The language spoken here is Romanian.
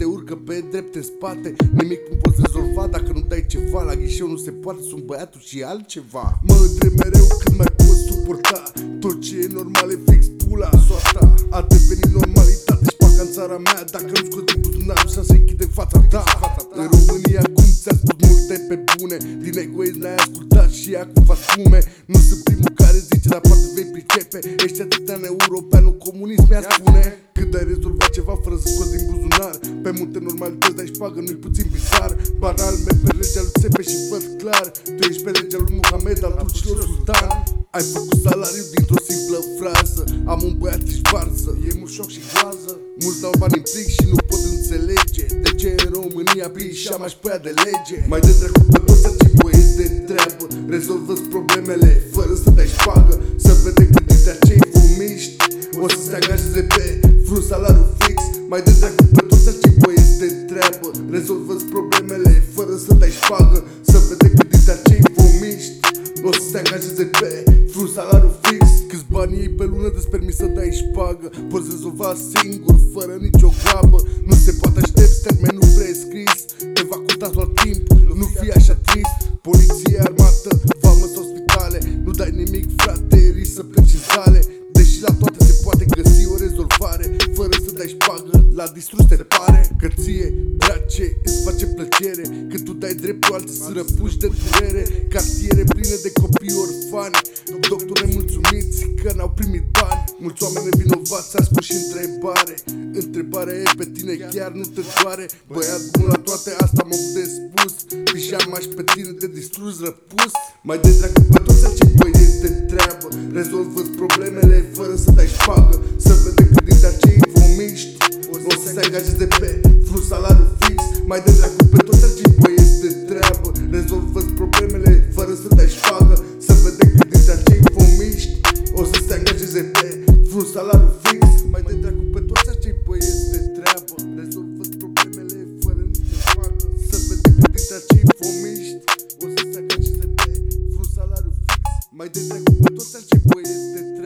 te urcă pe drept în spate. Nimic nu poți rezolva dacă nu dai ceva. La ghișeu nu se poate, sunt băiatul și altceva. Mă întreb mereu când mai pot suporta. Tot ce e normal e fix pula soarta. A devenit normalitate și paca în țara mea. Dacă nu scoți din buzunar, așa se închide fața ta. În România cum ți-a spus multe pe bune. Din egoism n-ai ascultat și acum faci fume. Nu sunt primul care zice, dar poate vei pricepe. Ești atâta european, un comunist mi-a spune. Când ai rezolvat ceva fără să scoți din buzunar. Pe multe normalități dai șpagă, nu-i puțin bizar. Banal, merg pe legea lui Țepe și văd clar. Tu ești pe legea lui Mohamed, al turcilor sultan. Ai făcut salariu dintr-o simplă frază. Am un băiat și varză, e mult șoc și groază. Mulți dau bani în plic și nu pot înțelege de ce în România pișa mai șpăia de lege. Mai de dracu pe toți acei băieți de treabă. Rezolvă-ți problemele fără să dai șpagă. Să vede cât dintre acei fumiști o să se angajeze pe vreun salariu fix. Mai de dracu pe toți acei băieți de treabă. Rezolvă-ți problemele fără să dai șpagă. Să vede cât dintre acei fumiști o să se angajeze pe vreun salariu fix. Câți bani iei pe lună de-ți permis să dai șpagă. Poți rezolva singur, fără nicio grabă. Nu se poate aștepți termenul prescris. Te va costa tot timp, nu fi așa trist. Poliție, armată, vamă sau spitale. Nu dai nimic, frate, risc să pleci în sale. Deși la toate se poate găsi o rezolvare. Fără să dai șpagă, la distrus te pare. Că ție, drace, îți face plăcere când tu dai dreptul alții să răpuși de durere. Cartiere pline de copii orfani, doctori nemulțumiți că n-au primit bani. Mulți oameni nevinovați ascult și întrebare. Întrebarea e pe tine, chiar nu te doare? Băiat bun la toate, asta m-am de spus. Pișam aș pe tine de distrus, răpus. Mai de dracu pe toți acei băieți de treabă. Rezolvă-ți problemele fără să dai șpagă. Să vede cât dintre acei vomiști o să se angajeze pe vreun salariu fix. Mai de dracu pe toți acei băieți de treabă. Rezolvă-ți problemele fără să dai șpagă. Să vede cât dintre acei vomiști o să se angajeze pe vreun salariu fix. Mai de dracu pe toți acei băieți de treabă. Rezolvă-ți problemele fără nicio șpagă. Să vede cât dintre acei vomiști o să se angajeze pe vreun salariu fix. Mai de dracu pe toți acei băieți de treabă.